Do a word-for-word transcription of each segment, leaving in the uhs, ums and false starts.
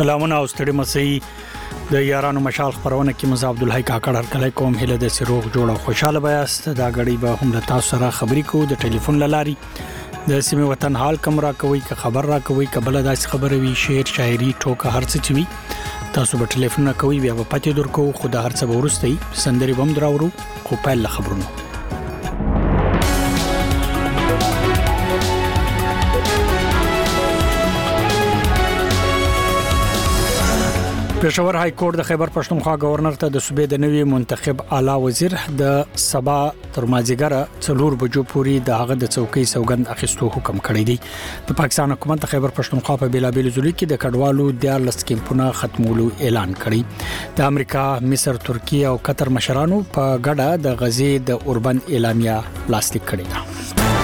سلامونه او ستړي مسي د یارانو مشال خبرونه کې مزه عبد الحی کاکړ هر کله کوم هله د سروغ جوړ او خوشاله بیاست دا غړي به هم له تاسو سره خبرې کوو د ټلیفون لاري د سیمه وطن حال کوم را کوي که خبر را کوي کبل داس خبره وی شعر شاعري ټوکه هر څه چوي تاسو به ټلیفون کوي بیا په پته درکو خو د هر څه ورستي سندري بم دراورو خو په ل خبرونو پېښور های کورټ د خیبر پښتونخوا گورنر ته د صوبې د نوي منتخب اعلی وزیر د سبا تر مازیګره څلور بجو پوري د هغه د چوکۍ سوګند اخیستو حکم کړی دی د پاکستان حکومت د خیبر پښتونخوا په بیلابیل ځلو کې د کډوالو د لسکمپونه ختمولو اعلان کړی د امریکا مصر ترکیه او قطر مشرانو په ګډه د غزي د اوربن اعلامیه لاسلیک کړی دی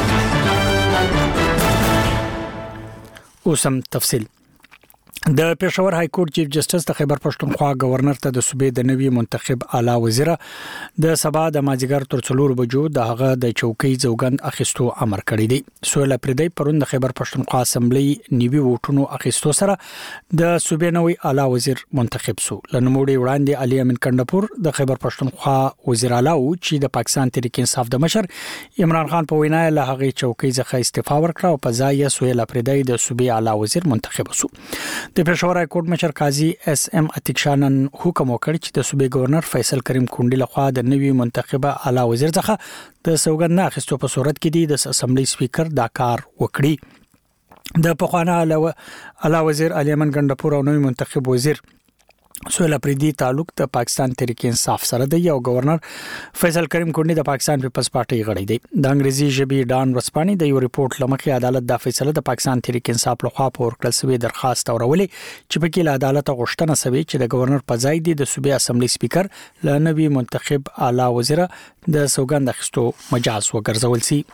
اوسم تفصیل د پېښور های کورټ چیف جسټس د خیبر پښتونخوا گورنر ته د صوبې د نوي منتخب اعلی وزیر د سبا د مازیګر تر څلور بجو د هغه د چوکۍ زوګند اخیستو امر کړی دی سویل پردی پروند د خیبر پښتونخوا اسمبلی نیوي ووټونو اخیستو سره د صوبې نوي اعلی وزیر منتخب سو لنموړي وړاندې علي امین کندپور د خیبر پښتونخوا وزیر اعلی او چې د پاکستان تحریک انصاف د مشر عمران خان په وینا له هغه چوکۍ څخه استعفا ورکړه او په ځای یې سویل پردی د صوبې اعلی وزیر منتخب سو د پېښور های کورټ مشر قاضي اس ام اتیکشانن حکم وکړ چې د صوبې گورنر فیصل کریم کونډي لخوا د نوي منتخبه اعلی وزیر څخه د سوګند اخیستو په صورت کې د اسمبلی سپیکر دا کار وکړي د پخوانه اعلی وزیر علي امن ګندپور او نوي منتخب وزیر سویل پریدي تعلق د پاکستان تحریک انصاف سره دی او گورنر فیصل کریم کونډي د پاکستان پیپلز پارټي غړی دی د انګریزي ژبې ډان ورسپاني د یو ریپورت لمخې عدالت د فیصله د پاکستان تحریک انصاف لخوا په ورکړل شوی درخواست اورولې چې په کې له عدالت غوښتنه شوی چې د گورنر په ځای دی د صوبې اسمبلی سپیکر ل نوي منتخب اعلی وزیر د سوګند اخیستو مجاز وګرځول شي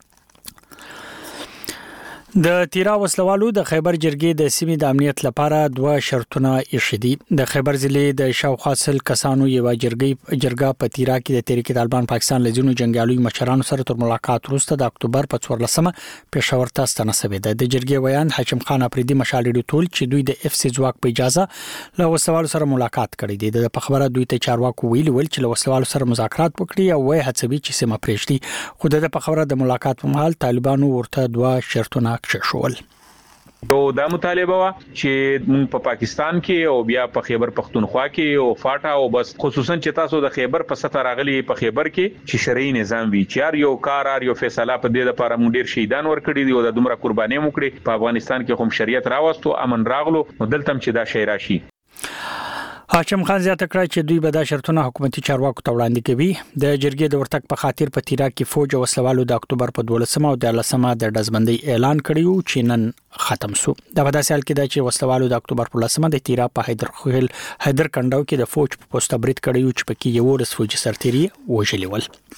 د تیرا وسلوالو د خیبر جرګې د سیمې د امنیت لپاره دوه شرطونه ایښدي د خیبر ضلع د شاوخوا سل کسانو یو جرګې جرګه په تیرا کې د تحریک طالبان پاکستان لجنو جنگیالو مشرانو سره تر ملاقات وروسته د اکتوبر په څوارلسمه پېښور ته ستنه شوې ده د جرګې ویان حشم خان افریدي مشالډي ټول چې دوی د اف سی ځواک په اجازه له وسلوالو سره ملاقات کړي دي د خبره دوی ته چارواکو ویلي ول چې له وسلوالو سره مذاکرات وکړي او وایي هڅوي چې سیمه پرېږدي خو د خبره د ملاقات په مهال طالبانو ورته دوه شرطونه شول یو دا مطالبه وا چې موږ په پاکستان کې او بیا په خیبر پختونخوا کې او فاټا او بس خصوصا چې تاسو د خیبر په سطح راغلي په خیبر کې چې شرعي نظام وی چې یو کار یو فیصله په دې لپاره موږ ډیر شهیدان ورکړي دي او د دومره قرباني موکړي په افغانستان کې هم شریعت راوستو امن راغلو نو دلته چې دا شی راشي حاشم خان زیاته کړی چې دوی به دا شرطونه حکومتي چارواکو ته وړاندې کوي د جرګې د ورتګ په خاطر په تیرا کې فوج او وسلوالو د اکتوبر په دولسمه او د لسمه د دزبندۍ اعلان کړیو چې نن ختم شو د ودا سال کې د چې وسلوالو د اکتوبر په لسمه د تیرا په حیدر خل حیدر کنداو کې د فوج په پوسټ برید کړیو چې پکې یو رس فوج سرتيري وژلې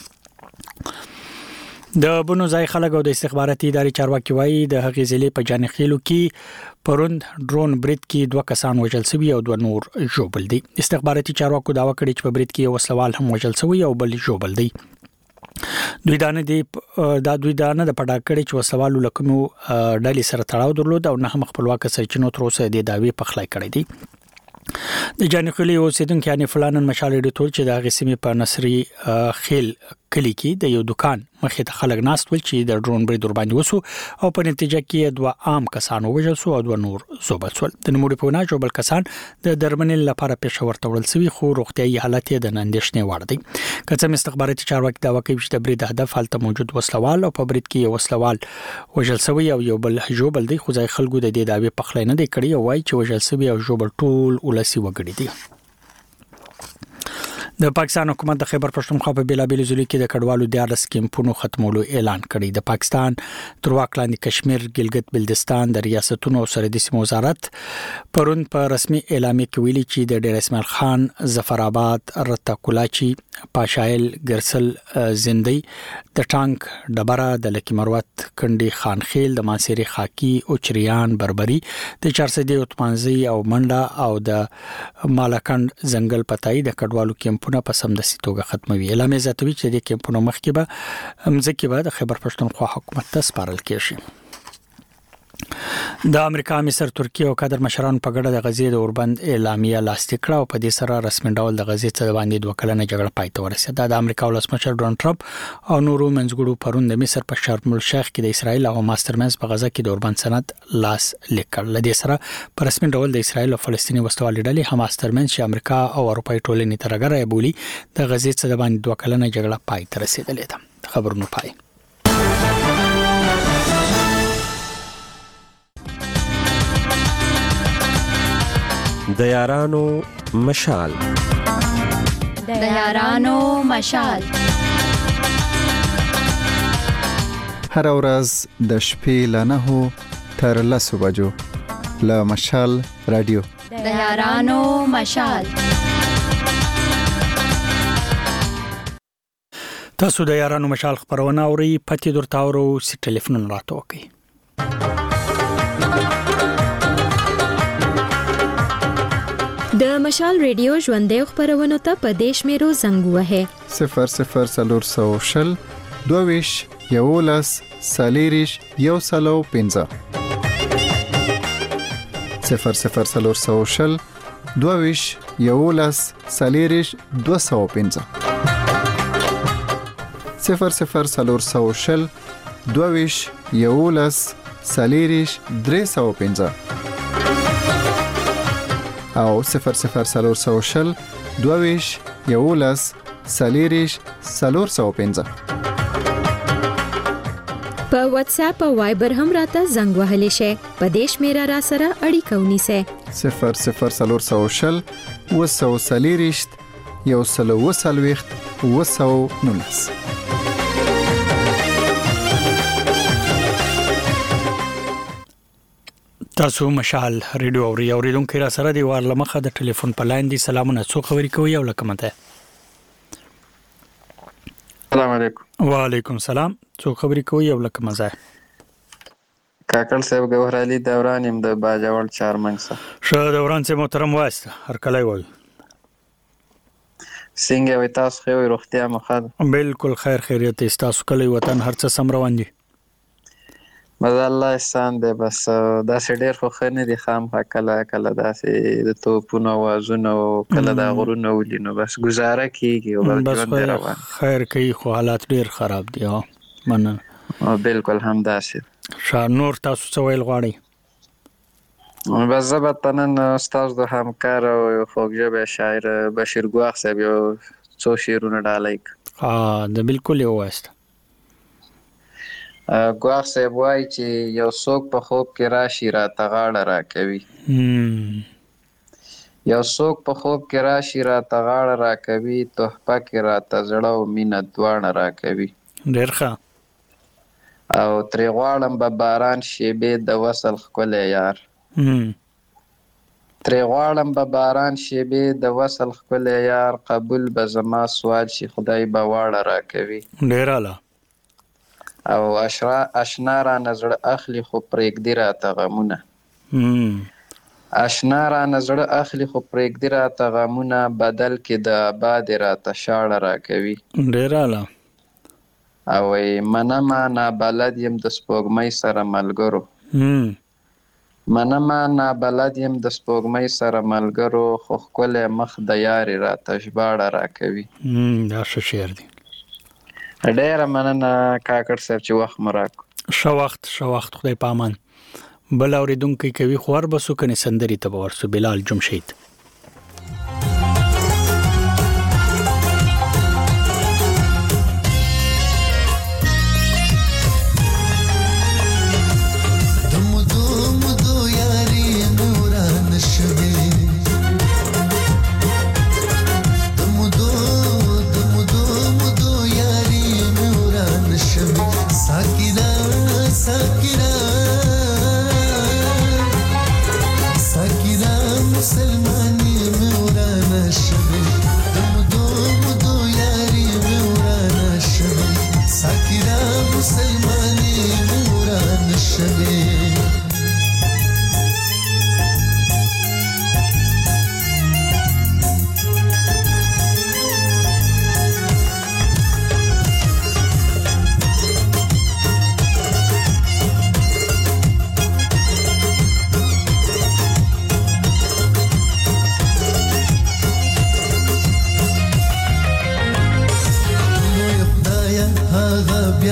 ول د بونو ځای خلک او د استخباراتي ادارې چارواکي وایي د هغې ضلع په جانخیلو کې پروند ډرون برید کې دوه کسان وژل شوي او دوه نور ژوبل دي استخباراتي چارواکو داوا کړی چې په برید کې یو وسلوال هم وژل شوی او بل ژوبل دی دوی دانه دی دا دوی دانه د پټا کړی چې وسلوالو لکمو ډالي سره تړاو درلود او نه هم خپلواک سرچینو تر اوسه د داوی په خلای کړی دی د جانخیلي اوسیدونکو یعنی فلانن مشالډي ټول چې د غسیمې په نصري خیل کلی کې د یو دکان مخې ته خلک ناست ول چې د ډرون برید ور باندې وسو او په نتیجه کې دوه عام کسان وژل شو او دوه نور زوبل شول د نموړي په نه جوبل کسان د درمنل لپاره پېښور ته وړل شوی خو روغتيایي حالت یې د نندښنې وړ دی کڅم استخباراتي چارواکي دا وکړي چې د برید هدف حالت موجود وسلوال او په برید کې یو وسلوال وژل شوی او یو بل جوبل دی خو ځای خلکو د دې داوی په خلای نه دی کړی او وايي چې وژل شوی او جوبل ټول ولسی وګړي دي د پاکستان حکومت د خیبر پښتونخوا په بیلابیل ځلو کې د کډوالو د لسکمپونو ختمولو اعلان کړی د پاکستان تر واک لاندې کشمیر ګلګت بلتستان د ریاستونو سرحدي سیمو وزارت پرون په رسمي اعلامیه کې ویلي چې د ډیر اسماعیل خان ظفر آباد رتا کولاچی پاشایل ګرسل زندۍ د ټانک ډبره د لکی مروت کندي خانخیل د مانسيري خاکی او چریان بربري د چارسدي اوتمانزي او منډه او د مالکند ځنګل پتاي د کډوالو کیمپ په سمدستي توګه ختموي اعلان زیاتوي چې د کیمپونو مخکې به امځکه به د خیبر پښتونخوا حکومت ته سپارل کیږي د امریکا، مصر، ترکیه او قطر مشرانو په ګډه د غزې د اوربند اعلامیه لاسلیک کړه او په دې سره رسمي ډول د غزې څخه باندې دوه کلنه جګړه پای ته ورسېده. د امریکا ولسمشر ډونالد ټرمپ او نورو منځګړو پرون د مصر په شرم الشیخ کې د اسرایل او حماس ترمنځ په غزه کې د اوربند سند لاسلیک کړ. لدې سره په رسمي ډول د اسرایل او فلسطیني وسوالې ډلې حماس ترمنځ چې امریکا او اروپאי ټولنې ترګره بولی د غزې څخه باندې دوه کلنه جګړه پای ته رسیدلې ده. خبرونه پای د یارانو مشال د یارانو مشال هر ورځ د شپې له نهو تر لسو بجو له مشال رادیو د یارانو مشال. تاسو د یارانو مشال خبرونه اوري، پتی درته اورو سی ټلیفون راته وکي. د مشال ریډیو ژوندې خبرونه ته په دیش میرو زنګ وهه صفر صفر سلور سو شل دوویش یولس سالیریش یو سلو پنځه صفر صفر سلور سو شل دوویش یولس سالیریش دو سو پنځه صفر صفر سلور سو شل دوویش یولس سالیریش درې سو پنځه او صفر صفر سلور سو شل دوویش یولس سالیریش سلور سو پنځه. په واتس اپ او وایبر هم راته زنګ وهلی شي. په دیش میرا را سره اړیکه ونیسه صفر صفر سلور سو شل وسو سالیریش یو سلو وسلويخت وسو نونس. تاسو مشال ریډیو اوري اوریدونکو را سره دی وار لمخه د ټلیفون په لاین دی. سلامونه، څو خبرې کوي او لکه مته. السلام علیکم. وعلیکم السلام. څو خبرې کوي او لکه مزه. کاکل صاحب ګوهر علي دوران يم د باجوړ چارمنګ سره. شه دوران سه محترم واسطه هر کله وای. څنګه وي تاسو خو روغتیا مخه؟ بالکل خیر خیریت تاسو کله وطن هر څه سم روان دي. مزه الله احسان دی. بس دا سه ډیر خو خنه دي خام کله کله داسې د توپونو وازونه او کله د غرونو ولینو بس گزاره کیږي او بس روان. خیر کوي خو حالات ډیر خراب دي. ها مننه. بالکل هم داسې. شا نور تاسو څه ویل غواړئ؟ بس زبطنن استاد د همکار او خوږژبه شاعر بشیر ګواخ صاحب یو څو شعرونه ډالای. ها د بالکل یو واسطه. ګواخ صاحب وای چې یو څوک په خوب کې راشي را تغاړه را کوي. یو څوک په خوب کې راشي را تغاړه را کوي، تحفه کې را تزړه او مینه دواړه را کوي. ډیر ښه. او ترې غواړم به باران شیبې د وصل ښکلی یار. ترې غواړم به باران شیبې د وصل ښکلی یار، قبول به زما سوال شي خدای به واړه را کوي. ډیر اعلی. او اشرا اشنا را نظر اخلي خو پرېږدي راته غمونه. اشنا را نظر اخلي خو پرېږدي راته غمونه، بدل کې د آباد راته شاړه را کوي. ډیر اعلی. او منما نابلد یم د سپوږمۍ سره ملګرو. منما نابلد یم د سپوږمۍ سره ملګرو، خو ښکلی مخ د یارې راته ژباړه را کوي. دا ښه شعر دی. ډیره مننه کاکړ صاحب چې وخت مو راکړ. ښه وخت ښه وخت خدای په امان. بل اورېدونکی کوي خو ور بسو کنه سندري ته ورسو. بلال جمشید. Sakira, Sakira, Musalman.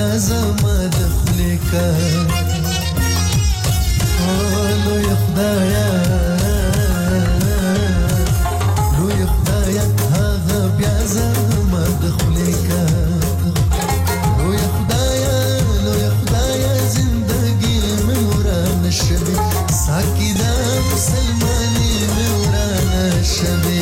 زما د خولې کا لوی خدایا لوی خدایا هغه بیا زما د خولې کا لوی خدایا لوی خدایا زندگی مې ورانه شوه ساکي دا مسلمانې مې ورانه شوه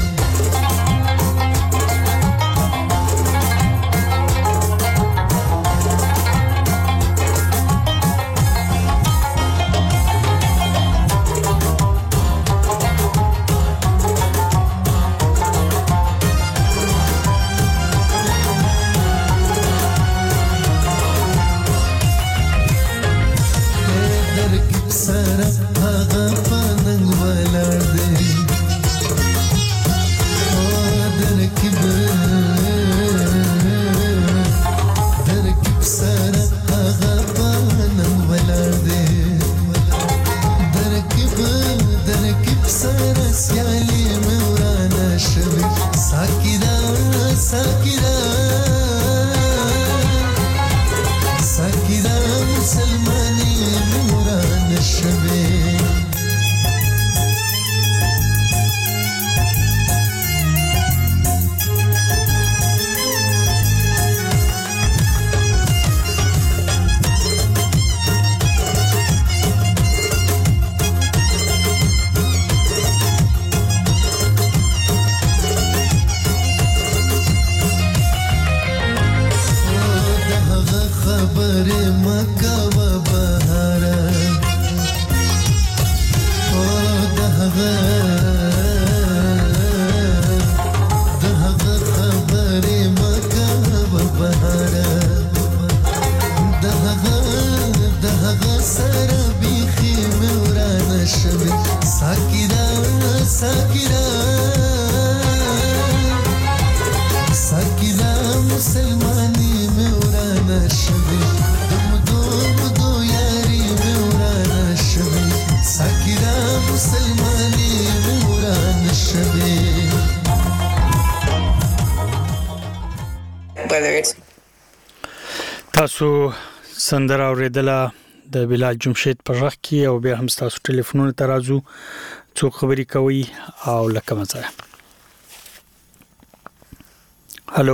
تاسو سندره اوریدله د بلال جمشید په ژغ کې او بیا هم تاسو ټلیفونونه ترازو څو خبري کوي او لکه مزه هالو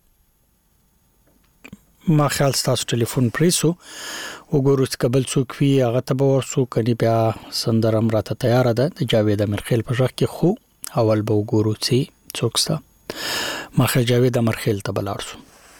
ما خیال تاسو ټلیفون پریسو وګورئ قبل څوک وی هغه ته به ورسو کني بیا سندره مراته تیار ده د جاوید امرخیل په ژغ کې خو اول به وګورو چې څوک ستا ما خیال جاوید امرخیل ته بلارسو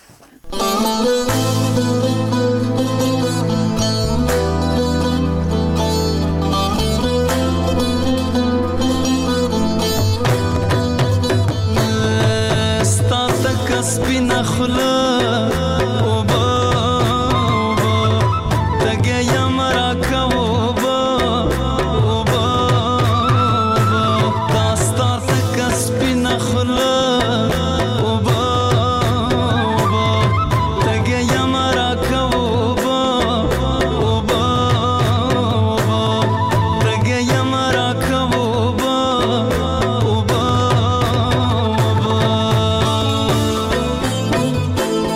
سپینا خلا اوبا اوبا تګه یم راکا اوبا اوبا اوبا داستا تک سپینا خلا اوبا اوبا تګه یم راکا اوبا اوبا اوبا تګه یم راکا اوبا اوبا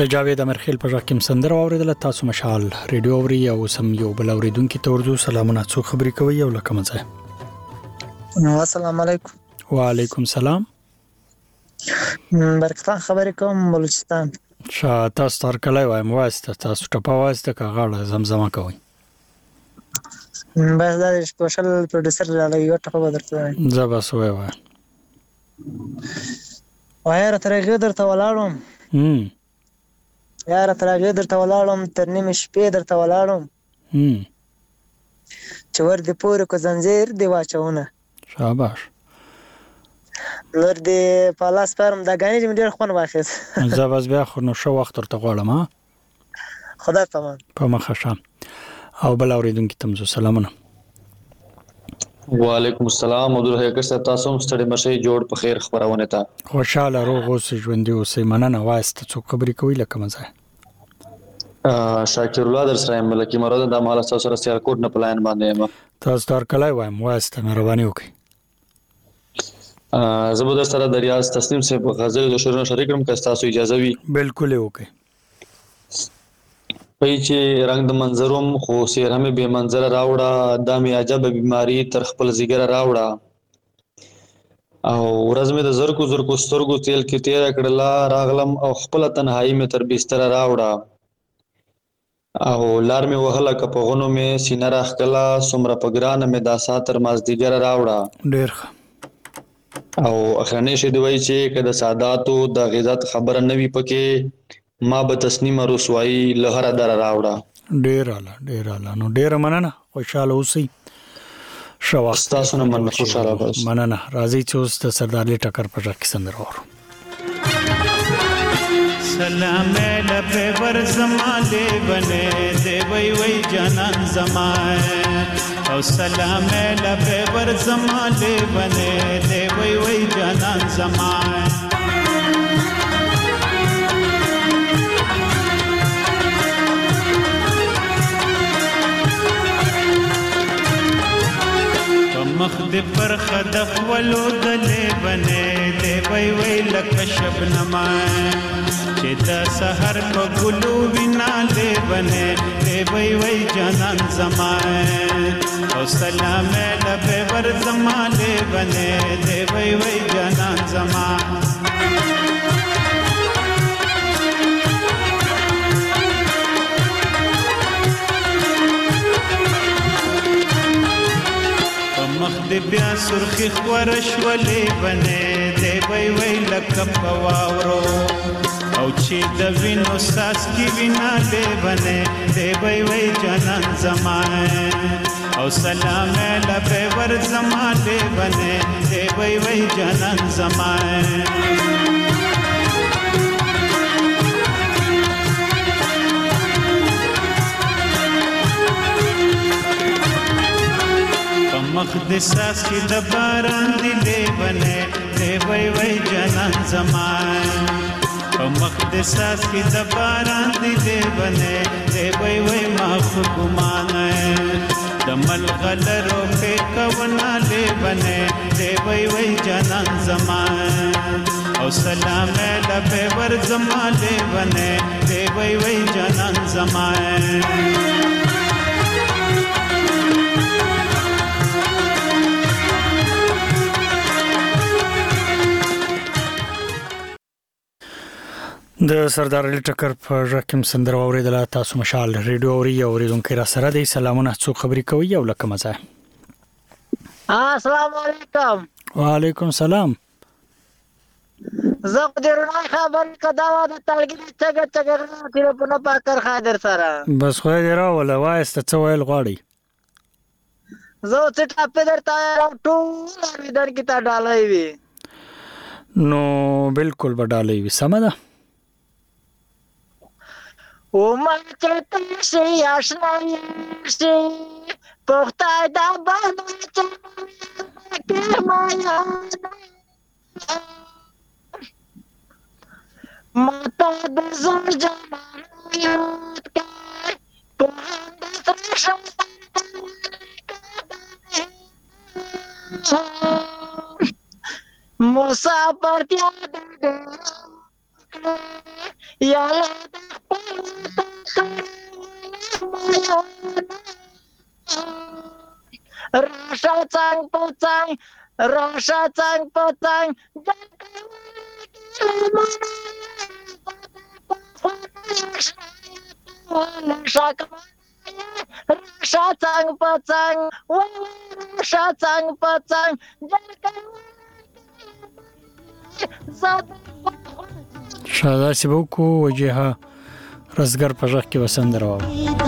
د جاوید امرخیل په ژغ کې سندره اوریدله. تاسو مشال ریډیو اوري او سم یو بل اوریدونکو ته ورځو سلامونه. څو خبرې کوي او لکه مزه. السلام علیکم. وعلیکم السلام. برکتان خبرې کوم بلوچستان. شا تاسو تر کله وایم واسطه تاسو ټپه واسطه کاغړه زمزمه کوي. بس دا سپیشل پروډوسر لاله یو ټپه بدرته. زبا سوې وای. وای را ترغه درته ولاړم. هم. یاره ترغه درته ولاړم تر نیمه شپې درته ولاړم. هم. چې ور دې پورې کو زنجیر دی واچونه. شاباش. نور دې پالاس پرم د غانې دې ډېر خون واخیس. زباس بیا خو نو شو وخت ورته غواړم ها. خدا پامان. په مخه شام. او بل اوریدونکو ته مزو سلامونه. وعلیکم السلام. عبدالحی کسه تاسو هم ستړي مشي جوړ په خیر خبرونه تا. خوشاله روغ اوسې ژوندۍ اوسې مننه واسطه څو خبرې کوي لکه مزه. شاکر الله در سره ملکی مراد د مال تاسو سره سیالکوټ نه پلاین باندې ما. تاسو تر کله وایم واسطه مهرباني وکړئ. زبردست سره د ریاض تسنیم سے په غزل د شورن شریکم که تاسو اجازه وي. بالکل وکړئ. پای چې رنگ د منظروم خو سیرهم به منظر راوړه د می عجب بیماری تر خپل زیګر راوړه او ورځ مې د زرکو زرکو سترګو تیل کې تیر کړلا راغلم او خپل تنهایی مې تر بستر راوړه او لار مې وهله کپغونو مې سینه راخکلا سمره پګران مې دا ساتر مازدیګر راوړه. ډیر او اخرنه شه دی وای چې کله ساداتو د غیرت خبره نوي پکې ما به تسنیم رسوایی لهره در راوړه. ډیر اعلی ډیر اعلی نو ډیر مننه خوشاله اوسئ. شوا تاسو نه مننه خوشاله اوسئ. مننه راځي چې اوس د سردارلی ټکر په ځکه سندره اورو. سلام لبه ور زماله بنه دی وی وی جانان زمای او سلام لبه ور زماله بنه دی وی وی جانان زمای مخ دې پر خدف ولو دلې بنه دې وی وی لکه شبنما چې د سحر په ګلو وینا دې بنه دې وی وی جانان زمای او سلام لبه ور زماله بنه دې وی وی جانان زمای مخ دې بیا سرخی خورش ولې بنه دې وی وی لکه پواورو او چې د وینو ساس کی وینا دې بنه دې وی وی جانان زمای او سلام لبه ور زماله بنه دې وی وی جانان زمای مخ د ساس کی د باران دی بنه دی وی وی جانان زمای او مخ د ساس کی د باران دی بنه دی وی وی ما خګمان د ملغلرو په کونا له بنه دی وی وی جانان زمای او سلام لبه ور زماله بنه دی وی وی جانان زمای د سردار علي ټکر په ژکم سندره اوریدله. تاسو مشال ریډیو اوري اوریدونکو را سره دی سلامونه. څو خبرې کوي او لکه مزه. السلام علیکم. وعلیکم السلام. زه درنه خبر کدا و د تلګي څنګه څنګه ټلیفون پاکر خاطر سره بس خو دې راول وایسته څه ویل غواړي. زه چې ټاپه درته ټول ویدر کی تا ډالای وی نو بالکل بدالای وی سم ده. او ما چته شي آشنا شي پخته دا باندې چې ما یا ماته د زړه جانان یاد کړ په دې څه مسافر تیا دې یا راشا څنګ په څنګ راشا څنګ په څنګ راشا څنګ په څنګ راشا څنګ په څنګ شاده سبوکو وجهه رزګر په ژغ کې وسند راو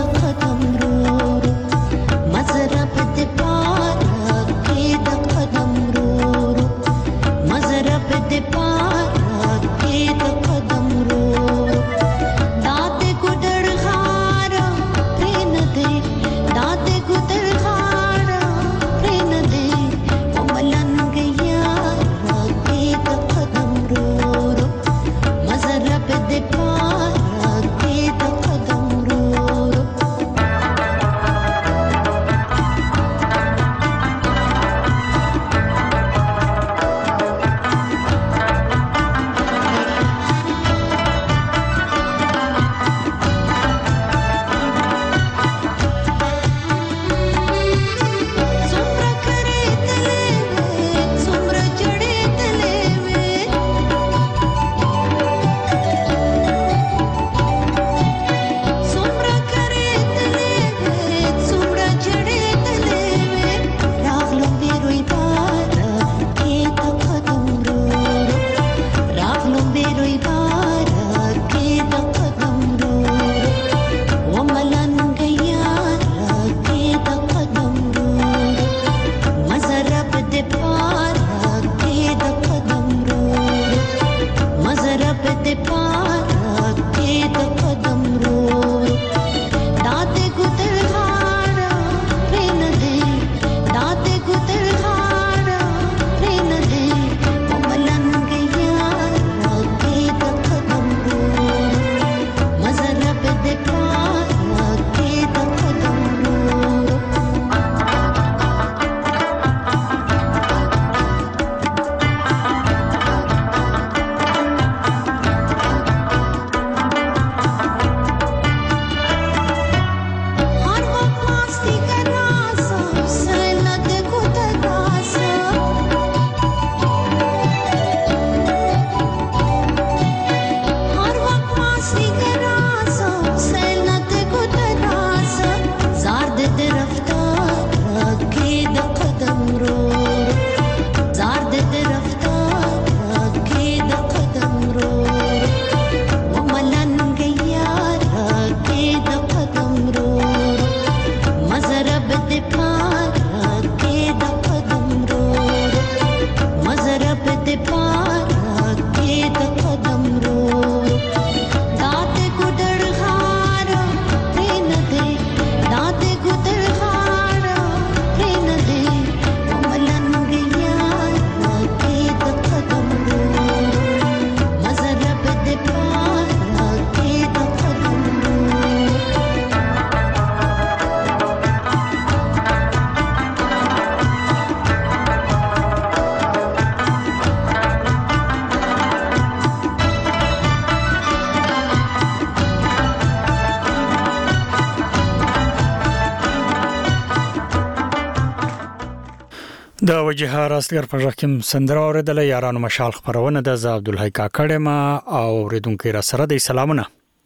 د وجهه راستګر په ژغ کې سندره اوریدله یارانو مشال خبرونه د ز عبدالحی کاکړه ما او اوریدونکو را سره د سلامونه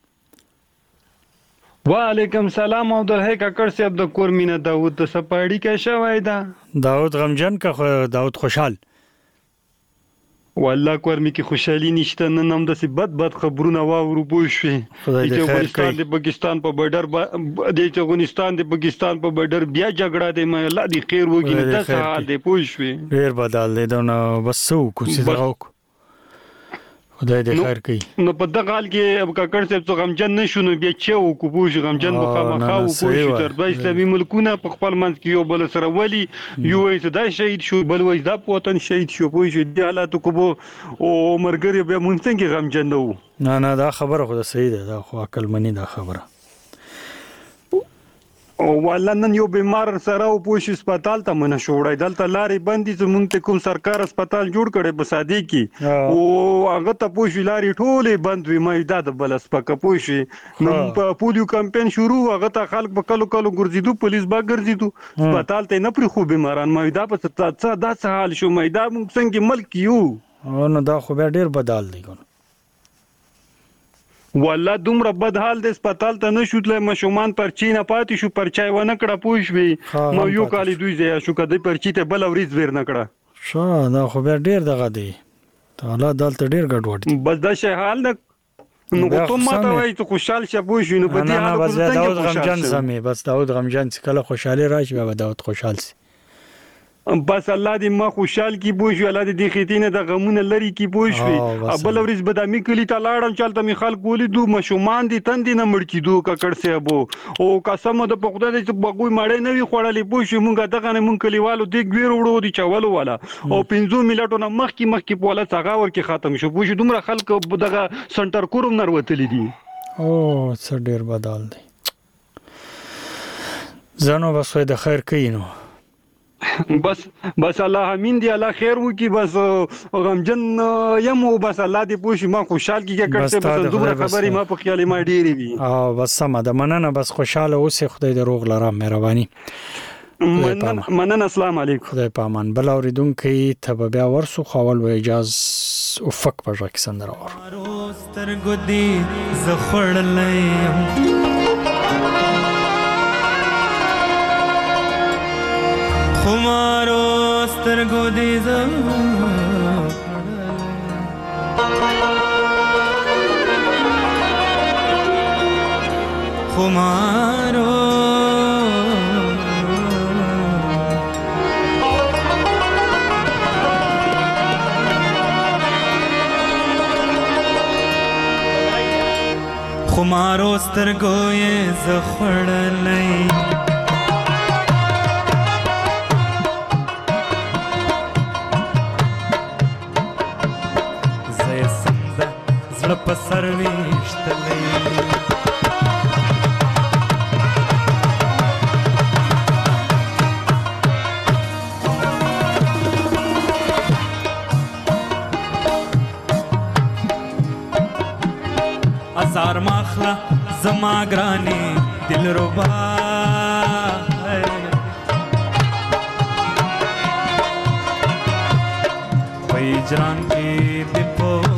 وعلیکم سلام عبدالحی کاکړ صاحب د کورمینه داوود د سپاړی کې شوی دا داوود غمجن کا داوود خوشحال والله کورمی کې خوشحالي نشته نن هم د بد بد خبرونه واورو پوه شوې چې افغانستان د پاکستان په بارډر د افغانستان د پاکستان په بارډر بیا جګړه دی مې الله دې خیر وکړي د څه حال دی پوه شوې ډیر بدل دی دا بس سو کوشش راوک خدای دې خیر کړي نو په دغه حال کې اب کاکړ صاحب څو غمجن نشو نو بیا چې و کو پوه شو غمجن مخامخ او پوه شو تر به اسلامي ملکونه په خپل منځ کې یو بل سره ولي یو یې دا شهید شو بل وای دا پوتن شهید شو پوه شو د حالات کو او مرګري به مونږ څنګه غمجن نو نه نه دا خبره خو صحیح ده دا خو عقل منی دا خبره او والله نن یو بیمار سره او پوښ هسپتال ته منه شوړای دلته لارې بندي زمونږ ته کوم سرکار هسپتال جوړ کړي په ساده کې او هغه ته پوښ لارې ټولې بند وي مې د بلس پک پوښ نو په پولیو کمپاین شروع هغه ته خلک په کلو کلو ګرځیدو پولیس با ګرځیدو هسپتال ته نه پری خو بیماران مې دا په څه دا څه حال شو مې دا موږ څنګه ملک یو نو دا خو به ډیر بدال دی والله دومره بد حال د هسپتال ته نه شوتله مشومان پرچی نه پاتې شو پرچای ونه کړه پوښ وی نو یو کال دوی ځای شو کده پرچی ته بل ورځ ور نه کړه شو دا خو به ډیر دغه دی تعالی دلته ډیر ګډوډ بس دا شی حال نه نو ته ماته وای ته خوشحال شه پوښ نو په دې حال بس داود غمجن سمې بس داود غمجن کله خوشاله راشي به داود خوشحال سي بس الله دې ما خوشحال کی پوښ الله دې د خېتینه د غمونه لري کی پوښ وي ابل ورځ بدامي کلی ته لاړم چلته می خلک ولیدو مشومان دي تندې نه مړ کیدو ککړ سیبو او قسم د پخوده دې بغوي مړې نه وی خوړلې پوښ مونږه دغه نه مونږ کلیوالو دې ګویر وړو دي چولو والا او پنځو ملټو نه مخ کی مخ کی په ولا څنګه ور کی ختم شو پوښ دومره خلک دغه سنټر کوروم نر وتلې دي او څه ډیر بدل دي زنو بس د خیر کینو بس بس الله امين دی الله خیر وکي بس غمجن یم او بس الله دې پوښي ما خوشحال کیږي کړته بس دومره خبرې ما په خیال ما ډېری وي او بس سم ده مننه بس خوشاله اوسې خدای دې روغ لرم مهرباني مننه السلام علیکم خدای پامان بل اوریدونکو ته بیا ورسو خاول و اجازه افق په ځکه سندره ور سترګو دې زخړلې خمارو سترګو دې زخړلې خمارو خمارو سترګو یې زخړلې په سر ویشتلې ازار ماخلا زما ګرانی دلربا وای جان کې د پور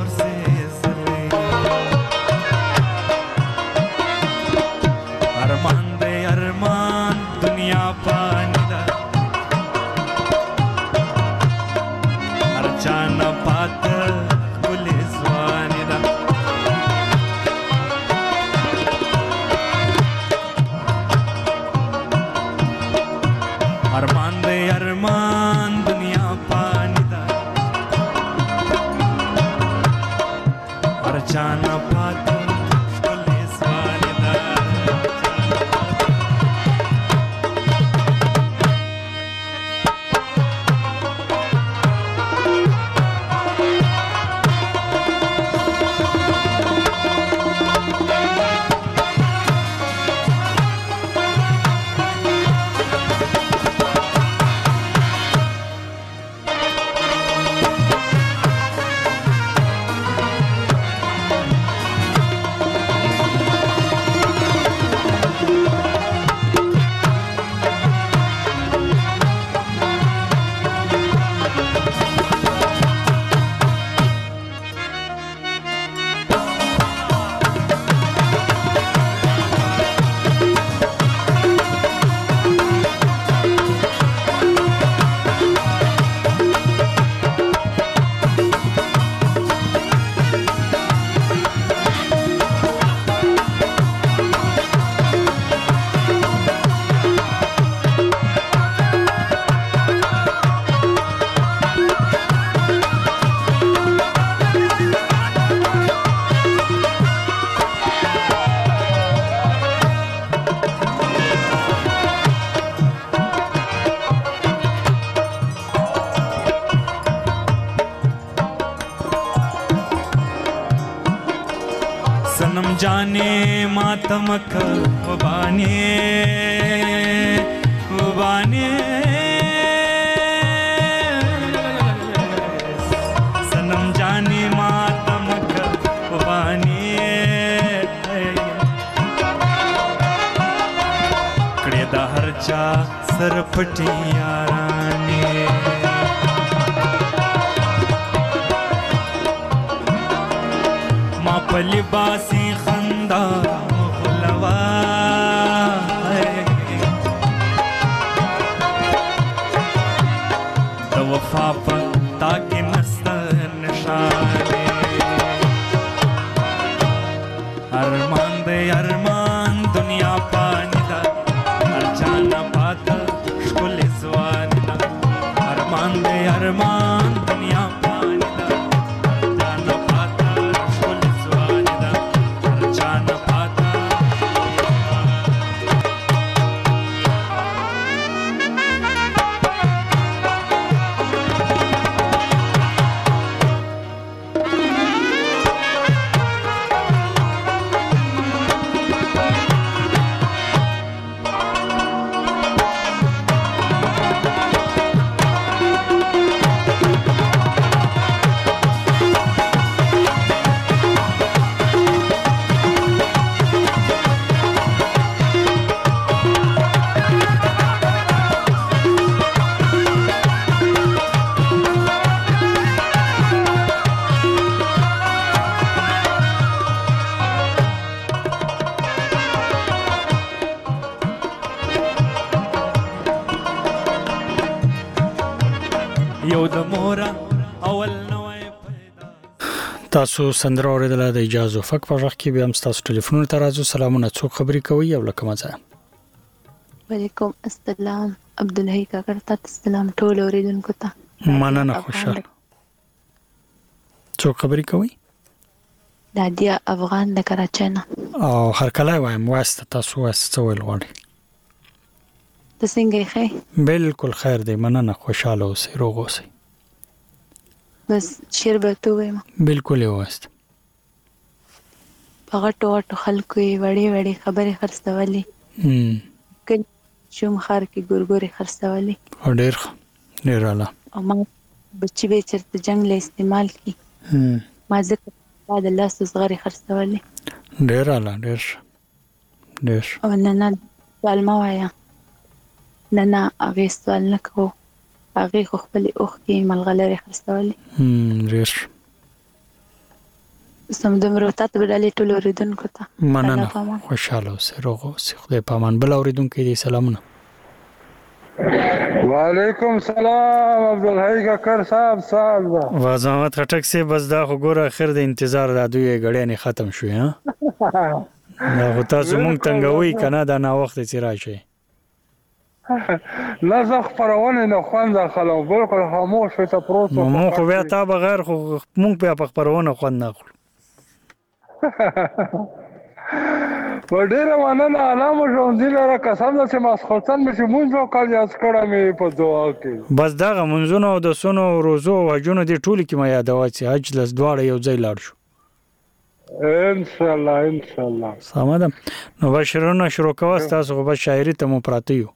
जाने मातमक बाने هرچا سر پټي یارانې ما په لباسي خندا مغلوا د وفا په تاکي نسته نشانې ارمان دې ارمان دنیا پانی دا هر چانا پاتا شکل زوانی دا ارمان دې ارمان دنیا پانی دا هر چانا پاتا شکل زوانی دا هر چانا پاتا تاسو سندره اوریدله د اجازه فک په وخت کې به هم تاسو ټلیفون ته راځو سلامونه څوک خبرې کوي او لکه مزه وعلیکم السلام عبدالحی کاکړ ته سلام ټول اوریدونکو ته مننه خوشاله څوک خبرې کوي نادیا افغان د کراچۍ نه او هر کله وایم واسطه تاسو واسطه څه ویل غواړئ ته څنګه یې بالکل خیر دی مننه خوشاله اوسئ روغ اوسئ بس شعر به تو وایم بالکل یې وایست په غټو غټو خلکو یې وړې وړې خبرې خرڅولې کلي شوم ښار کې ګورګورې خرڅولې ډېر ډېر اعلی او ما بچي به چېرته جنګ له استعمال کړي ما ځکه دا د لاسو زغرې خرڅولې ډېر اعلی ډېر ډېر او نه نه سوال مه وایه نه نه هغې سوال نه کوو هغې خو خپلې اوښکې ملغلرې خرڅولې ډېر سم دومره تا ته به ډالۍ ټولو اورېدونکو ته مننه خوشحاله اوسئ روغ اوسئ خدای په امان بل اورېدونکی دی سلامونه وعلیکم سلام عبدالحی کاکړ صاحب صاحب وزامت خټک صاحب بس دا خو ګوره اخر د انتظار د دوی غړیانې ختم شوې ها دا خو تاسو مونږ تنګوي که نه دا ناوخته چې راشئ نه زه خپرونې نه خوند اخلم بلکل خاموش ته پروت نو مونږ خو بیا تا بغیر خو مونږ بیا په خپرونه خوند نه اخلو په ډېره مننه علامه ژوندي لره قسم ده چې ماسخوتن مې چې مونځ وکړ یاد کړی مې په دعا کې بس دغه مونځونه او د سونو روزو او حجونو دې ټولو کې مه یادوه چې حج لس دواړه یو ځای لاړ شو انشاءالله انشاءالله سمه ده نو به شعرونه شروع کوه ستاسو خو به شاعري ته مو پراته یو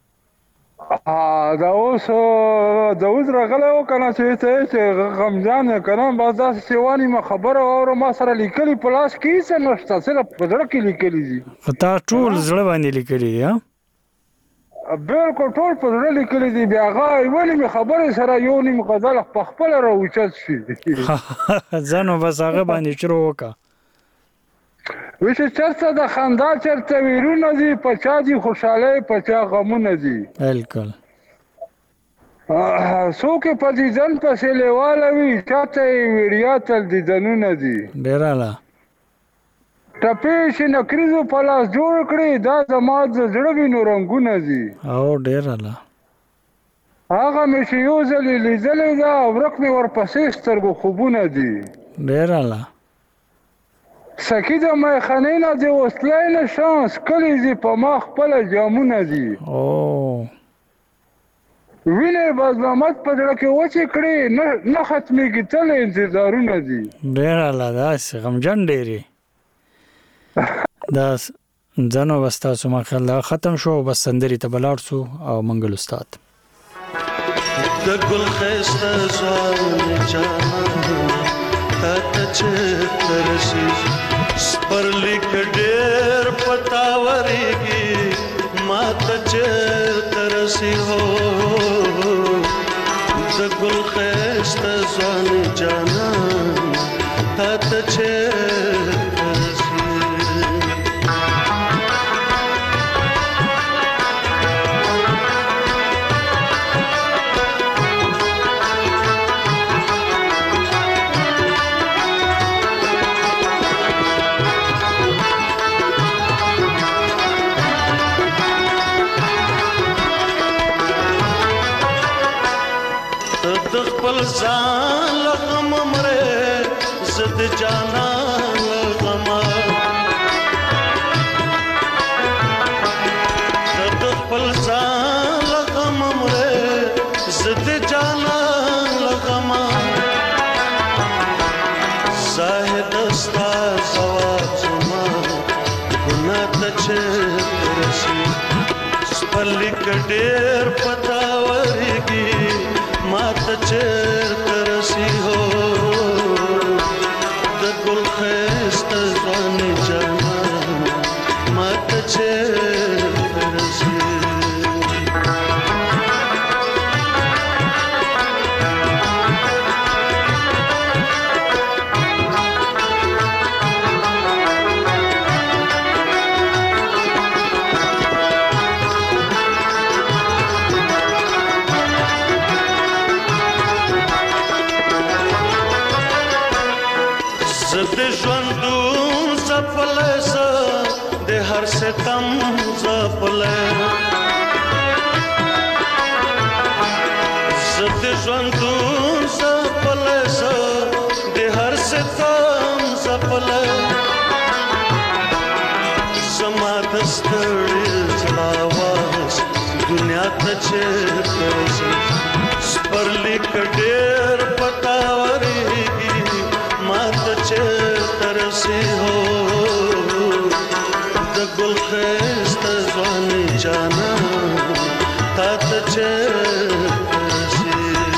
دا اوس د اوس راغلی و که نه چې ته چې غمجان یې که نه بس داسې سیواني ما خبره واوره ما سره لیکلي په لاس کې هېڅ نشته صرف په زړه کې لیکلي دي خو تا ټول زړه باندې لیکلي دي ها بالکل ټول په زړه لیکلي دي بیا هغه ولې مې خبرې سره یو نیم غزل په خپله راوچت شي ځه نو بس هغه باندې شروع وکړه ویشه چرته د خندا چرته ویرونه دي په چا دي خوشحالۍ په چا غمونه دي بالکل څوک یې په دیدن پسې لیواله وي چاته یې ویړیا تل دیدنونه دي ډېر اعلی ټپې چې نکریزو په لاس جوړ کړي دا زما د زړه وینو رنګونه دي او ډېر اعلی هغه مې چې یو ځل یې لیدلی ده ورک مې ورپسې سترګو خوبونه دي ډېر اعلی سکی د میخانې نه دې وسلی نه شانس کلی دي په ما خپله جامونه دي وینې بزلامت په زړه کې وچې کړې نه ختمېږي تل انتظارونه دي ډېر اعلی داسې غمجن ډېر یې دا ځنو بس تاسو ماخله ختم شو بس سندرې ته به لاړ شو او منګل استاد د ګل ښایسته ځوانې جانانه تا ته چېرته رسېږي سپرلیک ډېر په تا ورېږي ما माता चेरते रसी हो द गुल खैस्त ज़वान जाना ताता चेरते रसी خپل ځان لغم مره زد جانا لغم د خپل ځان لغم مره زد جانا لغم زاهد استا زواب زما ګنا ته چرسي سپل کډیر پتا ورګي माता चेरते रसी हो द गुल खैस्त ज़वान जाना माता चेरते रसी زد ژوندون زپله زه د هر ستم زپله زد ژوندون زپله زه د هر ستم زپله زما د ستړي زړه आवाज دنیا ته چیرته رسي سپرلیک ډېر پتا ورېږي माता चेरते रसी हो द गुल खैस्त ज़वान जाना ताता चेरते रसी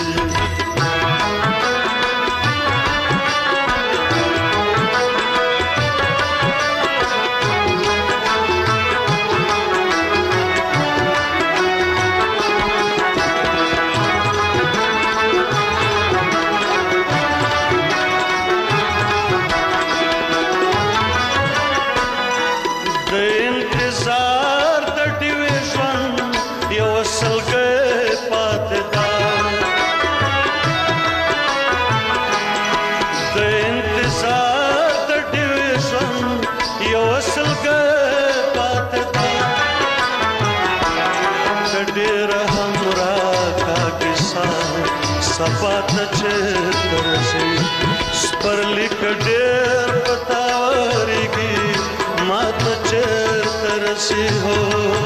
सपात चेरते रसी सपरलिक ढेर पता वरगी माता चेरते रसी हो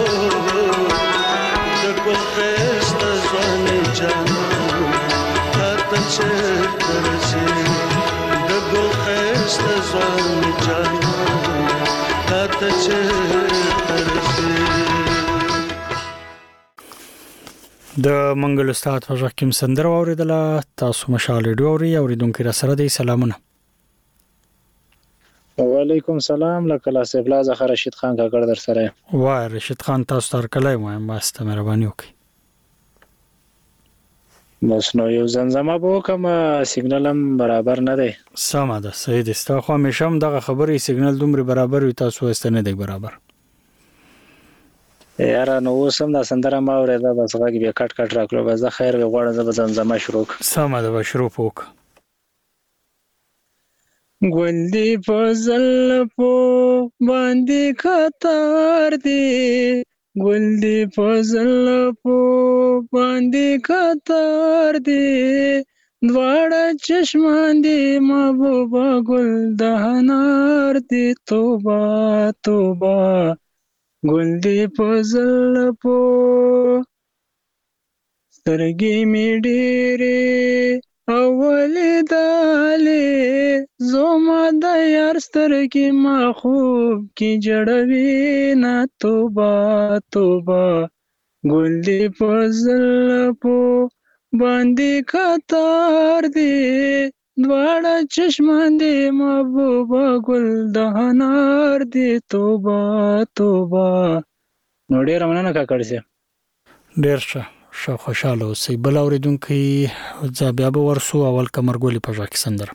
द गुल खैस्त ज़वान जाना ताता चेरते रसी द गुल खैस्त ज़वान जाना ताता चेरते रसी د منګل استاد په ځکه کوم سندره اوریدله تاسو مشال ډیو اوري اوریدونکو را سره د سلامونه وعلیکم سلام لکه لا سیبلا زخه رشید خان کاکړ در سره وای رشید خان تاسو تر کله وایم واسطه مهرباني وکړئ بس نو یو زنزمه بو کوم سیګنالم برابر نه دی سم ده صحیح دي تاسو خو مشم دغه خبري سیګنال دومره برابر وي تاسو واستنه دی برابر یاره نو وسم دا سندره ما اوریدا بس غږ بیا کټ کټ راکړو بس د خیر غوړه د زنزمه شروع سم ده به شروع وک ګل دی فضل پو باندې کتار دی ګل دی فضل پو باندې کتار دی دواړه چشمان دی محبوبا ګل دهنار دی توبه توبه ګل دی فضل پو سترګې می ډېرې اولې دالې زما د یار سترګې ما خوب کې جړوي نه توبه توبه ګل دی فضل پو باندې کتار دی دواړه چشمان دی محبوبه ګل د انار دی توبه توبه نو ډیر مننه کاکړ سي ډیر ښه ښه خوشاله اوسئ. بل اوریدونکي ځا بیا به ورسو اول کمرګولي په ژغ کې سندره.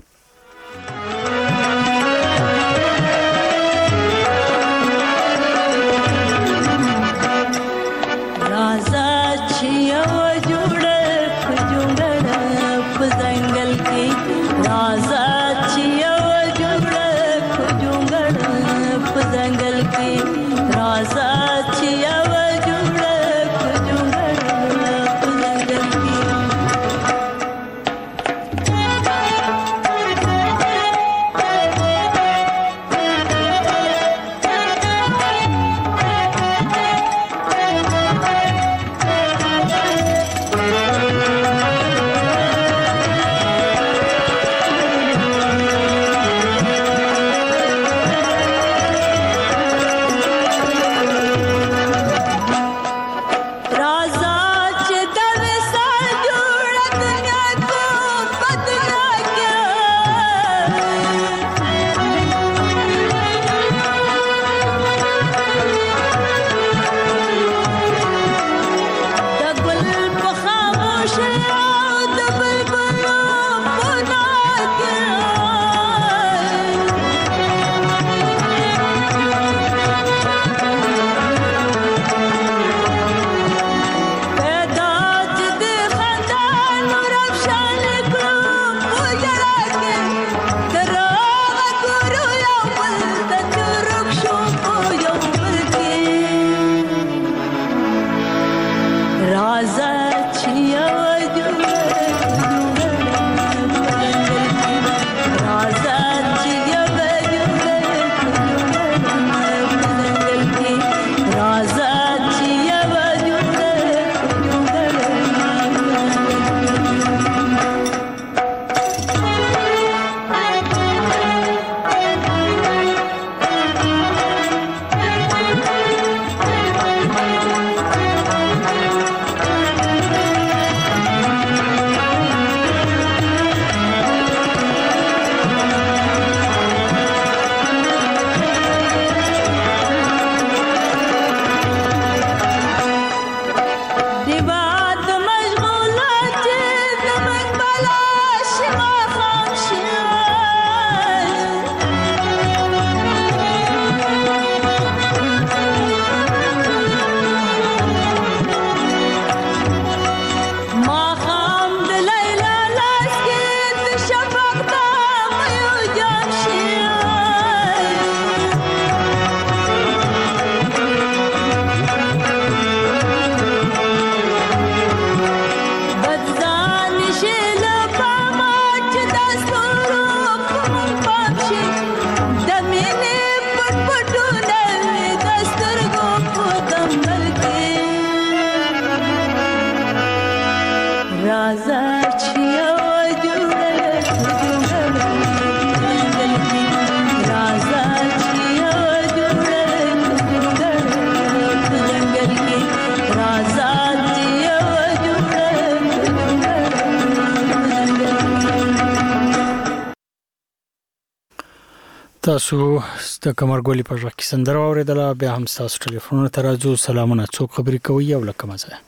تاسو د کمرګولي په ژغ کې سندره اوریدله. بیا هم تاسو ټلیفونونه ته راځو. سلامونه، څوک خبرې کوي او له کومه ځای؟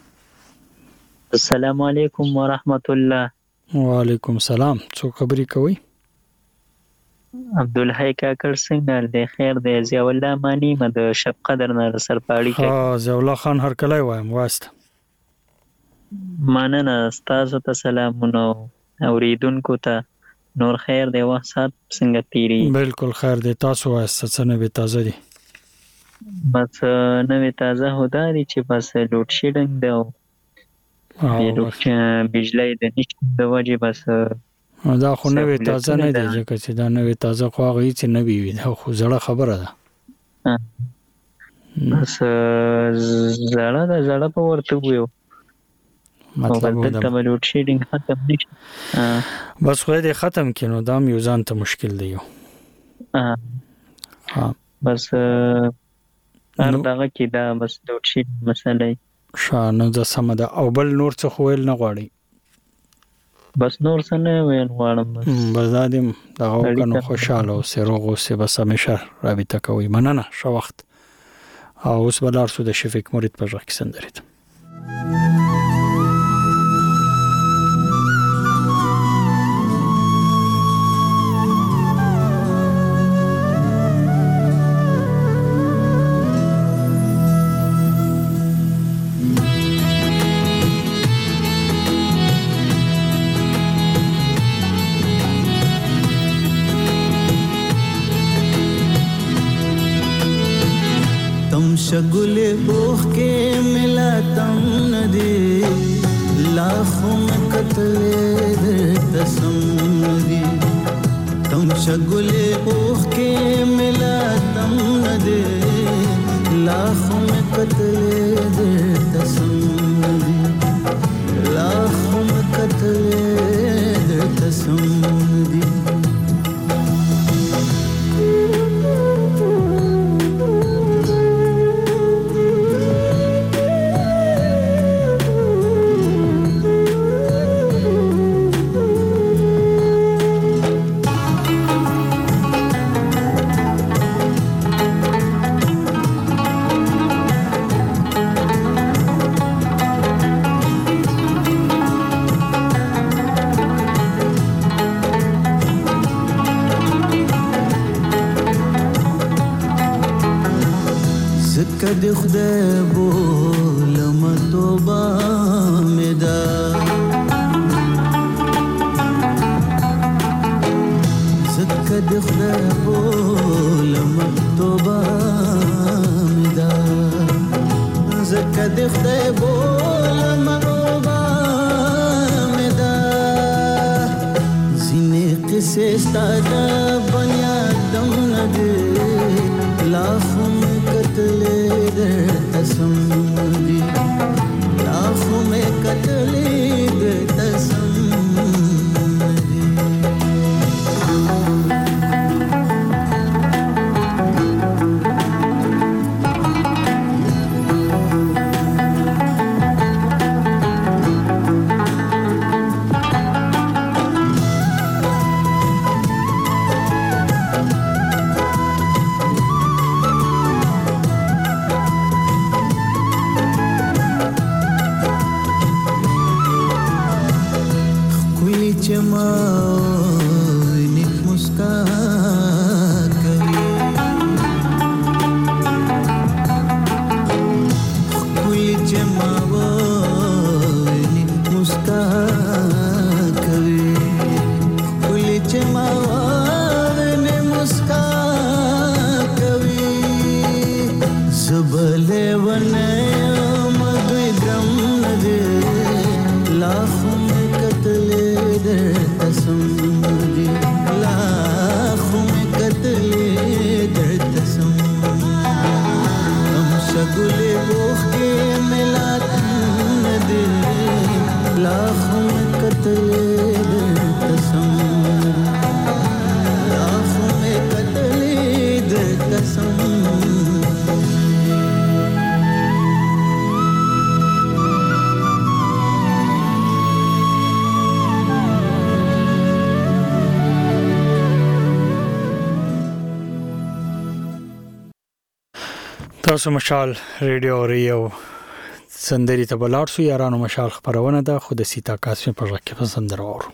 السلام علیکم ورحمت الله. وعلیکم السلام. څوک خبرې کوي؟ عبدالحی کاکړ څنګه دی؟ خیر دی. ضیاء الله مانی مد شب قدر نه سرپاړی کوي. ها ضیاء الله خان هرکلی وایم واسطه. مننه. تاسو ته سلامونه اوریدونکو ته. نور خیر دی؟ وخت سات څنګه تیری؟ بالکل خیر دی. تاسو واسطه څه نوې تازه دي؟ بس نوې تازه هدا دي چې بس لوډ شیډینګ دی او بجلی د نشته د وجې بس دا خو نوې تازه نه دی ځکه چې دا نوې تازه خو هغه هیڅ نه وي. دا خو زړه خبره ده. بس زړه ده زړه په ورته ویو مطلب دا د لوډ شیډینګ ختم نشي. بس خو دې ختم کینو دا یو ځان ته مشکل دی. ها بس هر دغه کې دا بس لوډ شیډینګ مسله شانه د سم ده. او بل نور څه خو ویل نه غواړي؟ بس نور څه نه ویل غواړم. بس بس دا دې دغه کنه خوشاله اوسې روغ اوسې بس همیشه رابطه کوي. مننه. ښه وخت. او اوس بلار سو د شفیق مرید په ځای کې سندرید. शगुले बोख के मिला तम नदी लाखों में कतले तसम नदी तम शगुले बोख के मिला तम नदी लाखों में कतले तसम नदी लाखों में कतले तसम नदी د خدای بولم توبه مې ده زکه د خدای بولم توبه مې ده زکه د خدای بولم توبه مې ده ځینې قصې ستا د بنیادم نه دي लाखों में कतले दे तसम दी लाखों में कतले दे तसम दी تاسو مشال ریډیو ریو سندري ته بلار سو یارانو مشال خبرونه ده خود سیتا قاسم پر راکه پسند راو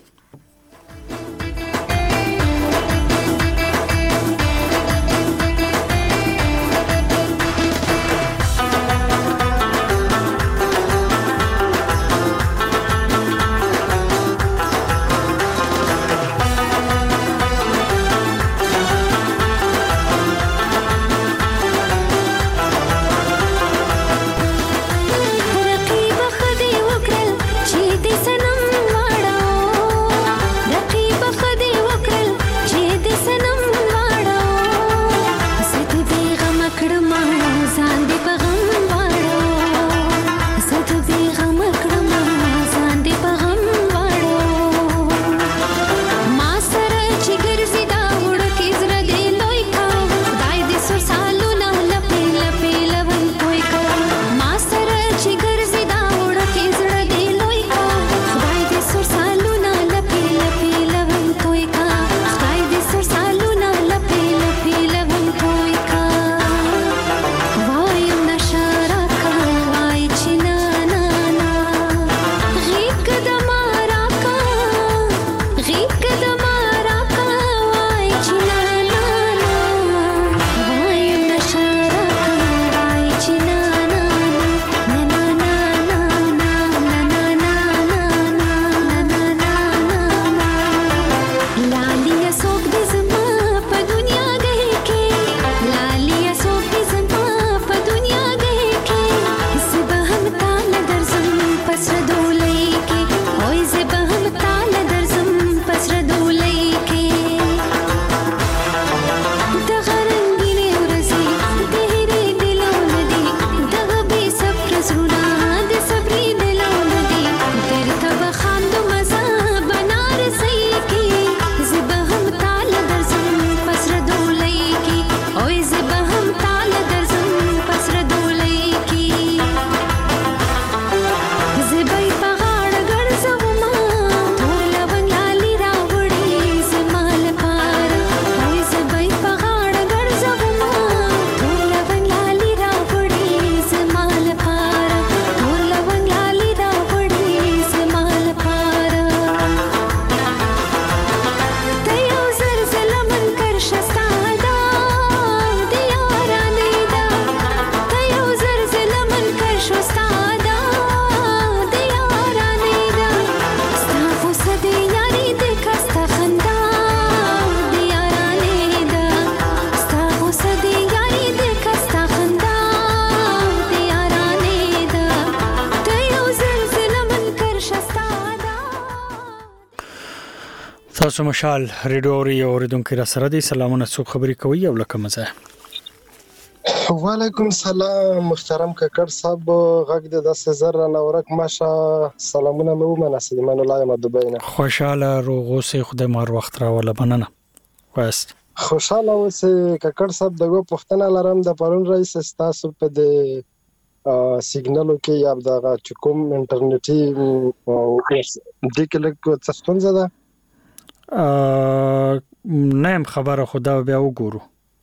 رقیب خدي وکړل چې دې سنم واړو تاسو مشال ریډیو اوري اوریدونکو را سره دي سلامونه څو خبري کوي او لکه مزه وعلیکم سلام محترم ککړ صاحب غږ د داسې زر نه ورک ماشه سلامونه مې ومنه سلیمان الله یم دبی نه خوشاله روغ اوسې خدای مار وخت را ولا مننه واست خوشاله اوسې ککړ صاحب دغه پښتنه لرم د پرون رئیس تاسو په د سیګنالو کې یا دغه چکم انټرنیټي او د کلیک څه ستونزه ده نه هم خبره خدا بیا وګورو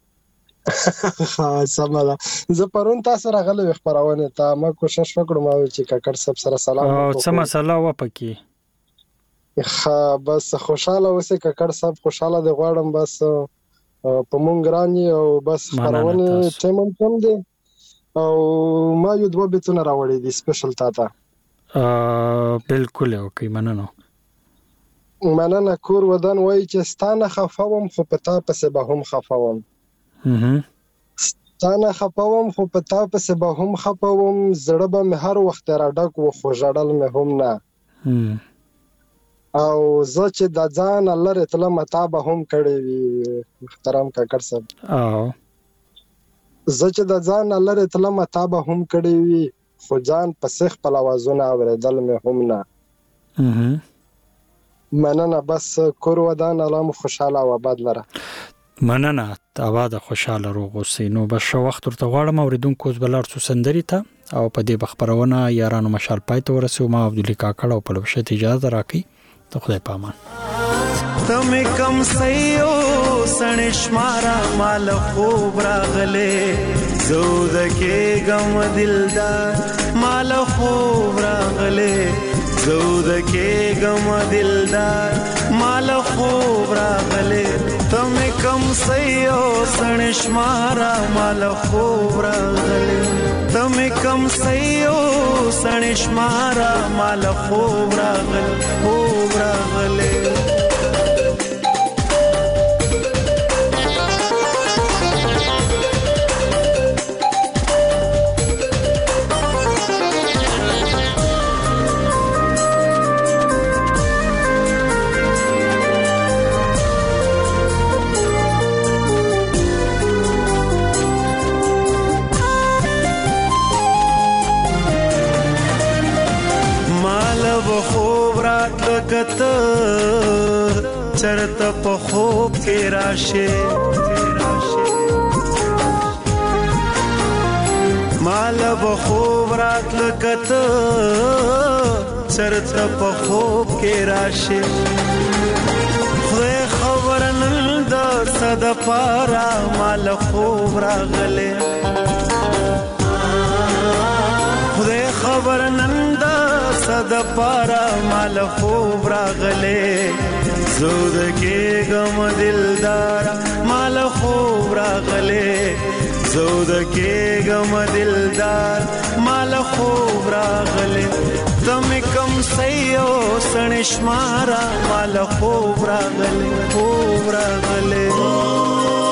سماله زه پرون تاسو راغلی خبرونه ته ما کوشش وکړم چې ککړ صاحب سره سلام وکړم څه مسله و پکې خا بس خوشاله اوسې ککړ صاحب خوشاله دی غواړم بس په مونږ رانی او بس خبرونه ټیم کم دي او ما یو دوه بیتونه راوړي دي سپیشل تاته ا بالکل اوکې مننه مننه کور ودان وای چې ستانه خفاوم خو پتا پسې به هم خفاوم هم ستانه خفاوم خو پتا پسې به هم خفاوم زړه به مې هر وخت را ډک و خو ژړل مې هم نه او زه چې د ځان لره تل متا به هم کړی وي محترم ککړ صاحب او زه چې د ځان لره تل متا به هم کړی وي خو ځان پسې خپل आवाजونه اوریدل مې هم نه هم مننه بس کور ودان علام خوشاله او آباد لره مننه آباد خوشاله روغ اوسې نو بس شو وخت ورته غواړم اوریدونکو زبلار څو سندري ته او په دې بخبرونه یارانو مشال پای ته ورسو ما عبدالله کاکړ او په لوشت اجازه راکړي ته خدای پامان تم کم سيو سنشمارا مال خوب راغله زود کې غم دلدار مال خوب راغله زود کې غم دلدار مال خوب راغله تم کم سيو سنشمارا مال خوب راغله تم کم سيو سنشمارا مال خوب راغله خوب راغله کته چرته په خوب کې راشه مال به خوب راتل کته چرته په خوب کې راشه خدای خبر نن د صد پارا مال خوب راغله خدای خبر نن د صد پارا مال خوب راغله زود کې غم دلدار مال خوب راغله زود کې غم دلدار مال خوب راغله تم کم سيو سنشمارا مال خوب راغله خوب راغله